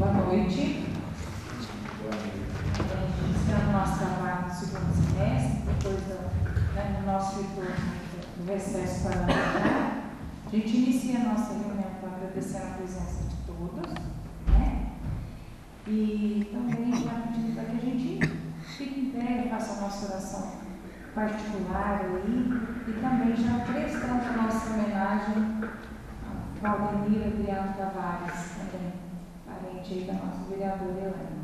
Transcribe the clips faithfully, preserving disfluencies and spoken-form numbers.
Boa noite. Iniciando o nosso trabalho no segundo semestre, depois do, né, do nosso retorno do recesso parlamentar. A gente inicia a nossa reunião com agradecendo a presença de todos, né? E também já pedindo para que a gente fique em pé e faça a nossa oração particular aí, e também já prestando a nossa homenagem ao Valdemir Adriano Tavares, também parente aí da nossa vereadora Helena.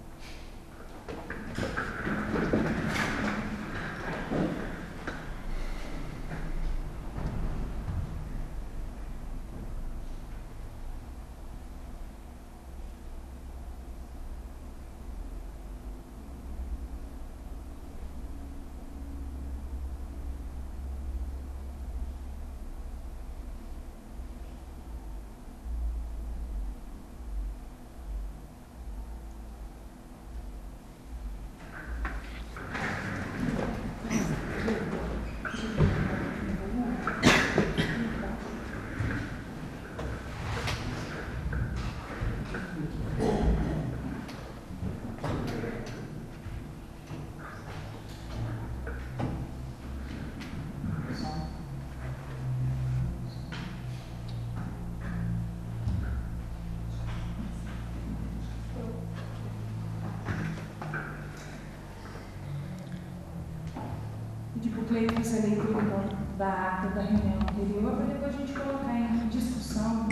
Tipo, Cleiton fez a leitura então, da ata da reunião anterior, para depois a gente colocar em discussão,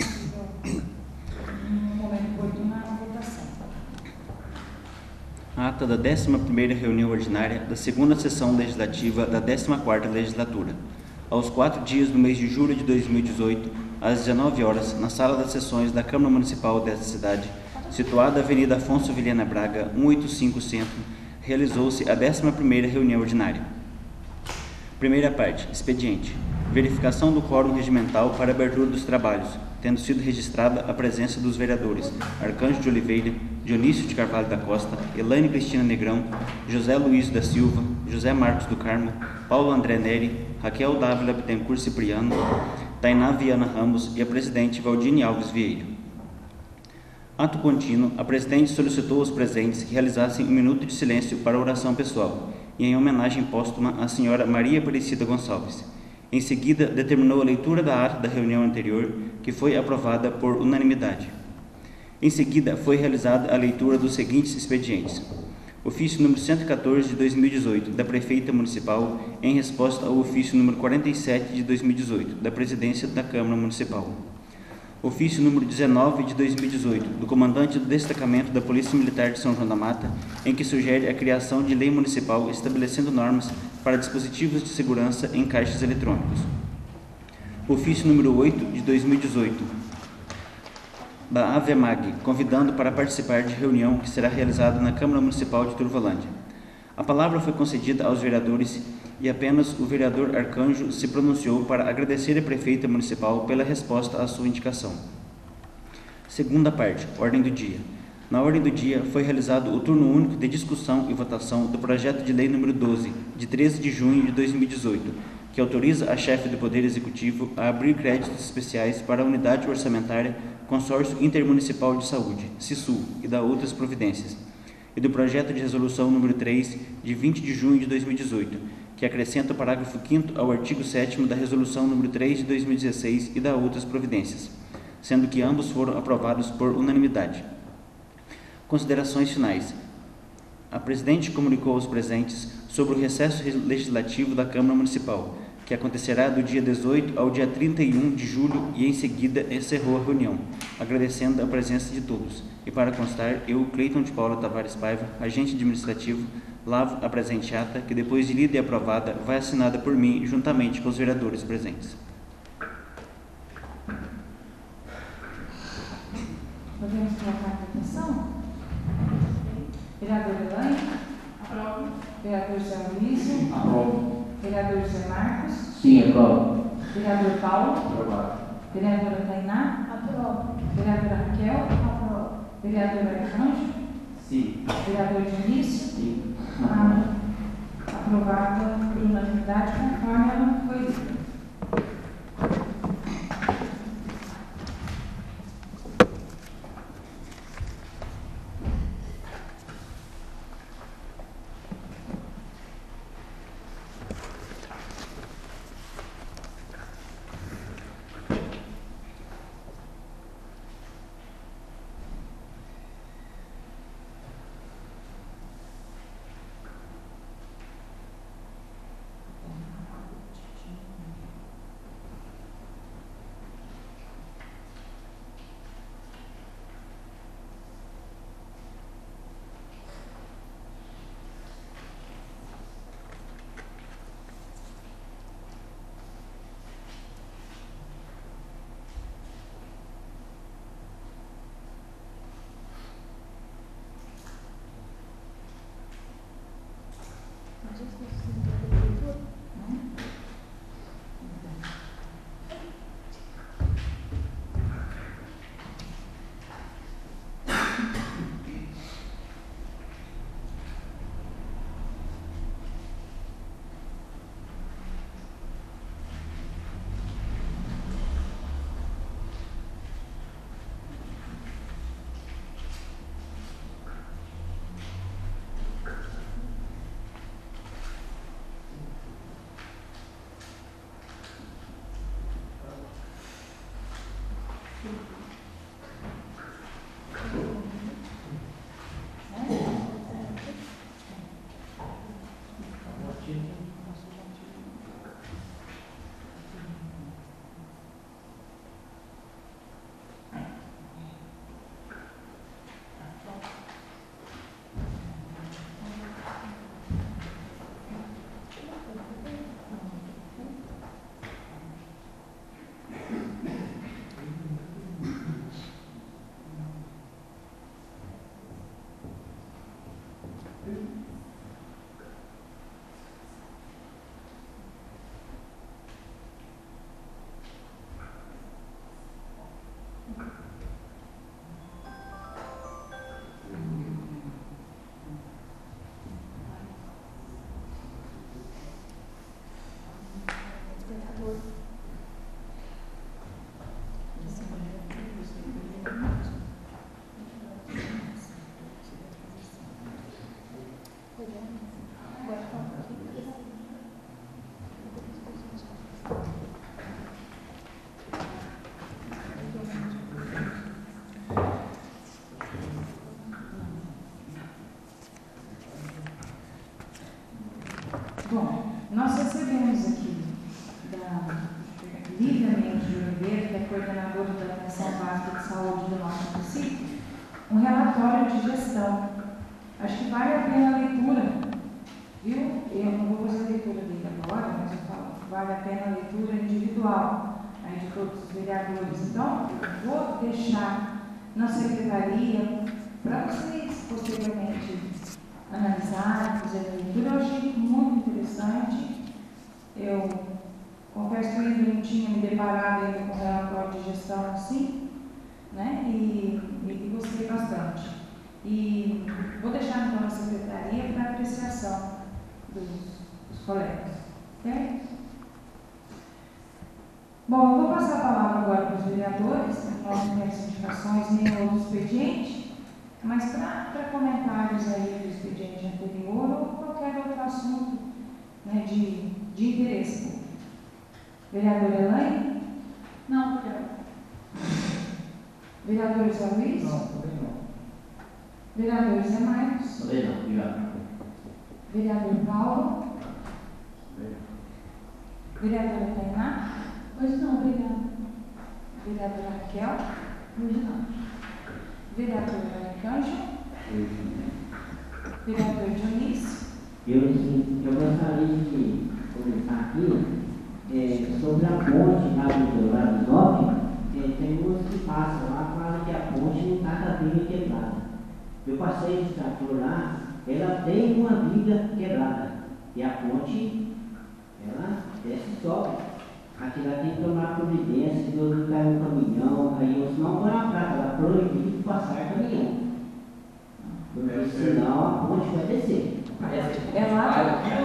no momento oportuno, na votação. Ata da décima primeira reunião ordinária da segunda sessão legislativa da décima quarta legislatura. Aos quatro dias do mês de julho de dois mil e dezoito, às dezenove horas, na sala das sessões da Câmara Municipal desta cidade, situada na Avenida Afonso Vilhena Braga, cento e oitenta e cinco Centro, realizou-se a décima primeira reunião ordinária. Primeira parte, expediente. Verificação do quórum regimental para abertura dos trabalhos, tendo sido registrada a presença dos vereadores Arcanjo de Oliveira, Dionísio de Carvalho da Costa, Elaine Cristina Negrão, José Luiz da Silva, José Marcos do Carmo, Paulo André Neri, Raquel Dávila Bittencourt Cipriano, Tainá Viana Ramos e a presidente Valdine Alves Vieira. Ato contínuo, a presidente solicitou aos presentes que realizassem um minuto de silêncio para oração pessoal e em homenagem póstuma à senhora Maria Aparecida Gonçalves. Em seguida, determinou a leitura da ata da reunião anterior, que foi aprovada por unanimidade. Em seguida, foi realizada a leitura dos seguintes expedientes. Ofício número cento e quatorze de dois mil e dezoito, da Prefeita Municipal, em resposta ao ofício número quarenta e sete de dois mil e dezoito, da Presidência da Câmara Municipal. Ofício número dezenove de dois mil e dezoito, do Comandante do Destacamento da Polícia Militar de São João da Mata, em que sugere a criação de lei municipal estabelecendo normas para dispositivos de segurança em caixas eletrônicos. Ofício número oito de dois mil e dezoito, da AVEMAG, convidando para participar de reunião que será realizada na Câmara Municipal de Turvalândia. A palavra foi concedida aos vereadores e apenas o vereador Arcanjo se pronunciou para agradecer a prefeita municipal pela resposta à sua indicação. Segunda parte, ordem do dia. Na ordem do dia foi realizado o turno único de discussão e votação do projeto de lei número doze, de treze de junho de dois mil e dezoito, que autoriza a chefe do Poder Executivo a abrir créditos especiais para a unidade orçamentária Consórcio Intermunicipal de Saúde, CISU, e da outras providências, e do projeto de resolução número três, de vinte de junho de dois mil e dezoito, que acrescenta o parágrafo quinto ao artigo sétimo da resolução número três de dois mil e dezesseis e da outras providências, sendo que ambos foram aprovados por unanimidade. Considerações finais. A presidente comunicou aos presentes sobre o recesso legislativo da Câmara Municipal, que acontecerá do dia dezoito ao dia trinta e um de julho, e em seguida encerrou a reunião, agradecendo a presença de todos. E para constar, eu, Cleiton de Paula Tavares Paiva, agente administrativo, lavo a presente ata, que depois de lida e aprovada, vai assinada por mim, juntamente com os vereadores presentes. Podemos colocar a votação? Vereador Elaine? Aprovo. Vereador José Luiz? Aprovo. Vereador José Marcos? Sim, aprovo. Vereador Paulo? Aprovado. Vereadora Tainá? Aprovo. Vereadora Raquel? Aprovo. Vereador Arcanjo? Sim. Vereador Dionísio? Sim. Ah, aprovada por unanimidade, conforme ela foi lida. Organização Básica de Saúde do nosso município, um relatório de gestão. Acho que vale a pena a leitura, viu? Eu não vou fazer a leitura dele agora, mas eu falo que vale a pena a leitura individual aí de todos os vereadores. Então, eu vou deixar na secretaria para vocês posteriormente analisarem, fazer a leitura. Eu achei muito interessante. Eu confesso que eu ainda não tinha me deparado ainda com o relatório de gestão assim, né? E, e gostei bastante. E vou deixar então na secretaria para apreciação dos, dos colegas. Ok? Bom, eu vou passar a palavra agora para os vereadores, nós não temos indicações nem outro expediente, mas para comentários aí do expediente anterior ou qualquer outro assunto, né, de, de interesse público. Vereadora Elaine? Não, quero. Vereador Zé Luiz? Não, também não. Vereador Zé Marcos? Também não, obrigado. Vereador Paulo? Obrigado. Vereadora Tainá? Hoje não, obrigada. Vereadora Raquel? Hoje não. Vereadora Arcanjo? Vereador Dionísio? Eu, sim, eu gostaria de comentar aqui é, sobre a ponte lá do lado norte. É, tem umas que passam lá, falam que a ponte não está com a viga quebrada. Eu passei de trator lá, ela tem uma viga quebrada. E a ponte, ela desce e sobe. Aqui lá tem que tomar providência, se não cair um caminhão, aí ou senão põe uma placa lá, proibido passar caminhão. Porque senão a ponte vai descer. É lá?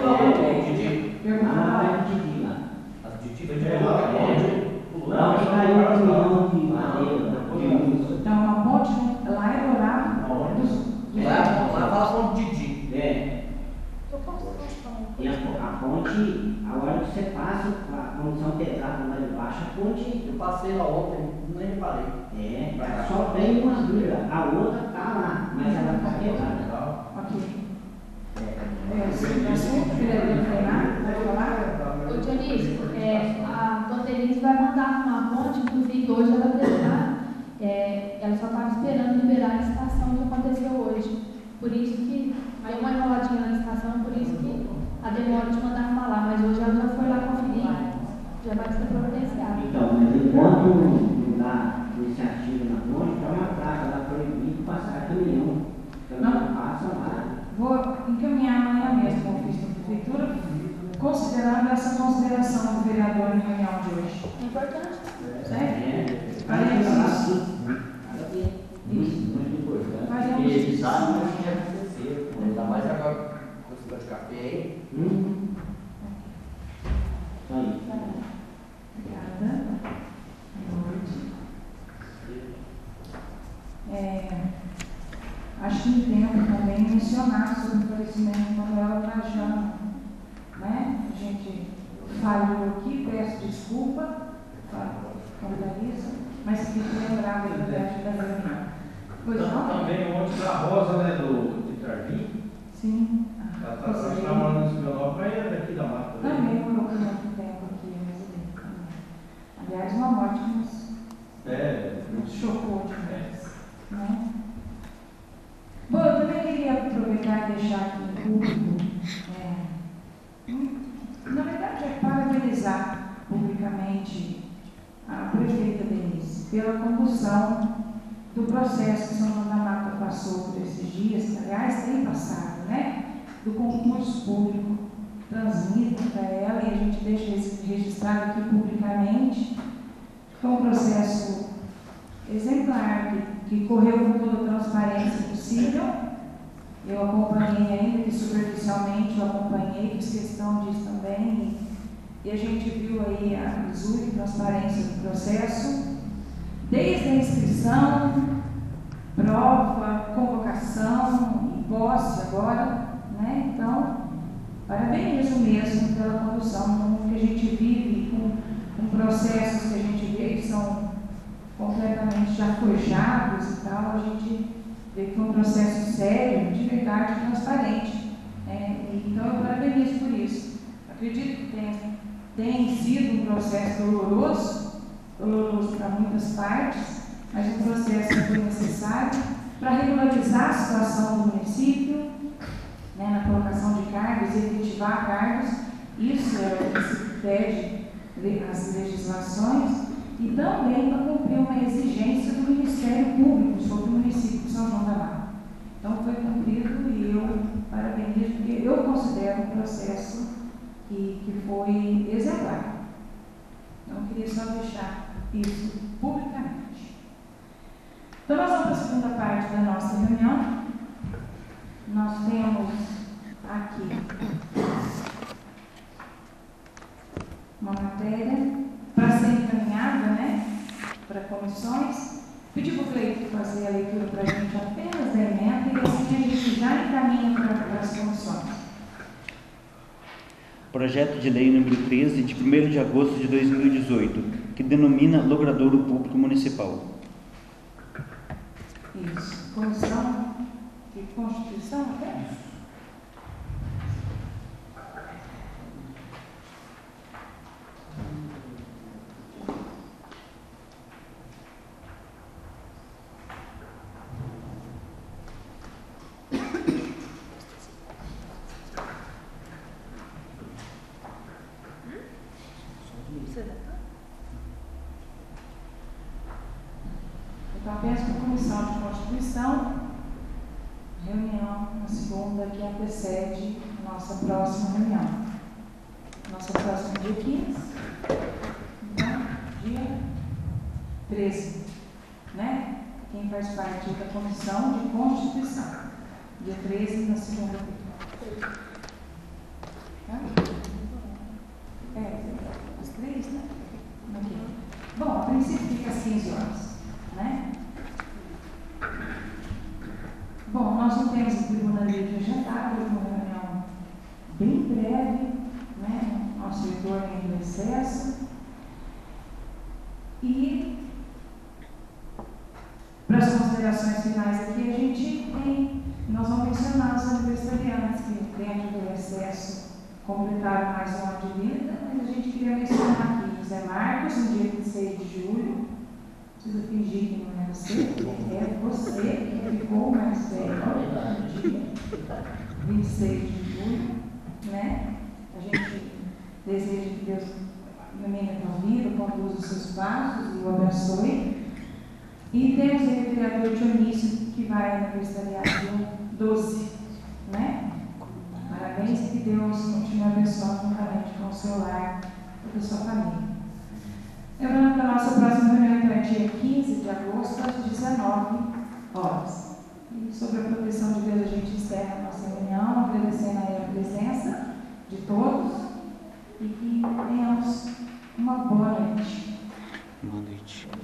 Ah, é o Didi lá. As Didi vai de lá. Lá onde caiu um caminhão de madeira. Então, uma ponte lá é horário dos, dos Lá, lá fala com Didi. É. E a, a ponte, a hora que você passa, a condição pesada lá embaixo, a ponte. Eu passei lá ontem, nem reparei. É, só tem uma viga, a outra tá lá, mas ela está quebrada. Ok. É, o assunto, vereador Tainá, vai falar? Ô Dionísio, é, a Dona Denise vai mandar uma ponte, inclusive hoje ela terá, é, ela só estava esperando liberar a licitação que aconteceu hoje. Por isso que deu uma enroladinha na licitação, por isso que a demora de mandar falar, mas hoje ela já foi lá conferir, já vai ser providenciada. Então, mas enquanto não dá iniciativa na ponte, dá uma placa lá proibido passar caminhão. Não passa lá. Vou encaminhar amanhã mesmo o ofício da prefeitura, considerando essa consideração do vereador em reunião de hoje. É importante. Certo? É. Além disso, Isso, muito importante. fazemos Ele isso. sabe o que ia acontecer. Ainda mais agora com esse negócio de café aí. Hum. Aí. Obrigada. Boa noite. É, acho que tempo também mencionar sobre o falecimento do Manuel Trajano, né? A gente falhou aqui, peço desculpa para a Larissa, mas que lembrar da verdade da reunião. Pois não? Também ontem da Rosa, né, do de Tardim. Sim. Ela está morando nesse meu nome, mas é daqui da mata. Também colocou muito tempo aqui, residente também. Aliás, uma morte que nos, É, nos chocou demais. Né? Bom, eu também queria aproveitar e deixar aqui em público, é, na verdade, é parabenizar publicamente a prefeita Denise pela condução do processo que São João da Mata passou por esses dias, que aliás tem passado, né? Do concurso público, transmita para ela e a gente deixa esse registrado aqui publicamente. Foi um processo exemplar, que, que correu com toda a transparência possível. Eu acompanhei ainda, que superficialmente eu acompanhei, fiz questão disso também, e, e a gente viu aí a lisura e transparência do processo, desde a inscrição, prova, convocação e posse agora, né? Então, parabenizo mesmo pela condução, no mundo que a gente vive, com, com processos que a gente vê que são completamente já forjados e tal, a gente vê que foi um processo sério, de verdade, transparente. É, então, eu parabenizo por isso. Acredito que tenha, tenha sido um processo doloroso, doloroso para muitas partes, mas um processo que foi necessário para regularizar a situação do município, né, na colocação de cargos e efetivar cargos. Isso é o que se pede as legislações, e também para cumprir uma exigência do Ministério Público sobre o município de São João da Mata. Então foi cumprido e eu parabenizo, porque eu considero um processo que, que foi exemplar. Então eu queria só deixar isso publicamente. Então nós vamos para a segunda parte da nossa reunião. Nós temos aqui uma matéria para ser encaminhada, né, para comissões. Pedi para o Cleito fazer a leitura para a gente apenas da emenda e assim a gente já encaminha para, para as comissões. Projeto de lei número treze, de primeiro de agosto de dois mil e dezoito, que denomina logradouro público municipal. Isso. Comissão de Constituição, até? Então, apenas com a Comissão de Constituição, reunião na segunda que antecede a nossa próxima reunião. Nossa próxima dia quinze, então, dia treze, né? Quem faz parte da Comissão de Constituição, dia treze, na segunda-feira. Tá? É, às três, né? Okay. Bom, a princípio fica às quinze horas, né? Bom, nós não temos o tribunalismo agendado, uma reunião bem breve, né? Nosso reitor em recesso. E para as considerações finais aqui, a gente tem, nós vamos mencionar os aniversariantes que dentro do recesso completaram mais um ano de vida, mas a gente queria mencionar aqui José Marcos, no dia vinte e seis de julho. Precisa fingir que não é você, é você que ficou mais velho no dia vinte e seis de julho, né? A gente deseja que Deus ilumine a tua vida, conduza os seus passos e o abençoe. E temos aí o vereador Dionísio, que vai aniversariar dia doze, né? Parabéns e que Deus continue abençoando juntamente com o seu lar e com a sua família. Lembrando que a nossa próxima reunião é dia quinze de agosto, às dezenove horas. E sobre a proteção de Deus, a gente encerra a nossa reunião, agradecendo aí a presença de todos e que tenhamos uma boa noite. Boa noite.